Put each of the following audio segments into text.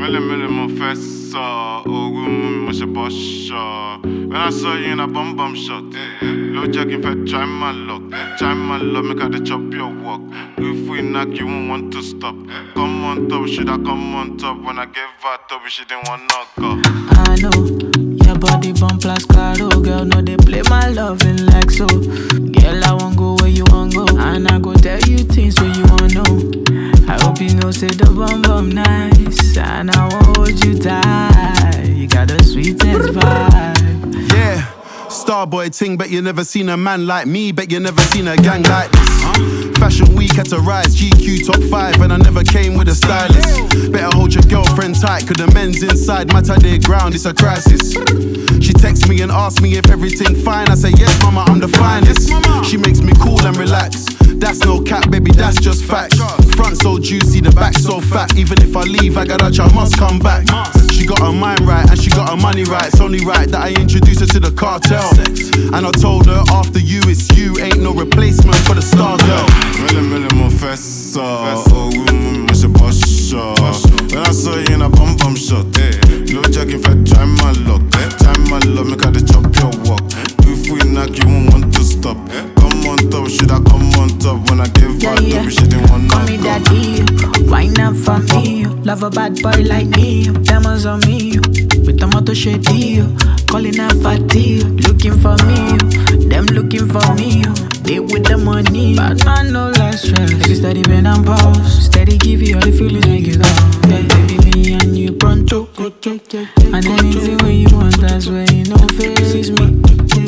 Mille mon fessa, ogun mo se bosha. When I saw you in a bum shot, low jacking fat try my luck, make her the chop your walk. If we knock, you won't want to stop. Come on top, should I come on top? When I gave her top, she didn't want knock up. I know your body bump like claro, girl. No, they play my loving like so. Girl, I won't go where you want go, and I go tell you things where you want know. I hope you know, say the bum nice, and I won't hold you tight. You got the sweetest vibe. Yeah, Starboy ting, bet you never seen a man like me, bet you never seen a gang like this. Fashion week had to rise, GQ top 5, and I never came with a stylist. Better hold your girlfriend tight, cause the men's inside matter their ground, it's a crisis. She texts me and asks me if everything fine, I say yes mama, I'm the finest. She makes me cool and relax, that's no cap baby, that's just facts. Front so juicy, the back so fat, even if I leave I got I must come back. She got her mind right and she got her money right, it's only right that I introduce her to the cartel. And I told her after you it's you, ain't no replacement for the star girl. Mille mon fessa, ogun mo se bosha. When I saw you in a bum shot, low jacking fat try my luck, make her the chop your walk. If we knock, you won't want to stop. Come on top, should I come on top? When I gave her top, she didn't want call me daddy, wine up for me. Love a bad boy like me, diamonds on me. With the motor shady, calling her fatty. Looking for me, them looking for me. They with the money, but man no less stress. Make steady bend and pause, steady give you all the feelings make you go. Yeah, baby, me and you pronto. And anything when you want, that's where you know face me.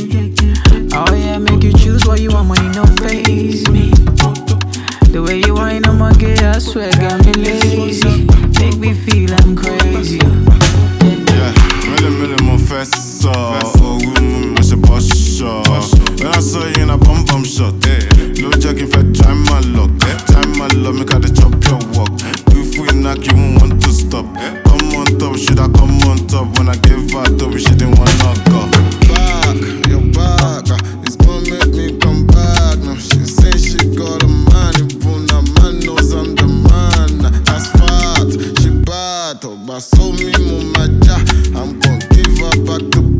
Oh yeah, make you choose what you want, money no face me. The way you whine, I'ma get, I swear, got me lazy. Make me feel I'm crazy. Yeah, mille mon fessa, ogun mo se bosha. When I saw you in a bum shot, low jacking fat try my luck, make her the chop your walk. If we knock, you won't want to stop. Come on top, should I come on top? When I gave her top, she didn't want knock up. Back, you're back, it's gonna make me come back. Now she say she got a man, even a man knows I'm the man. That's fat, she bad, but so me mumaja, I'm gonna give her back to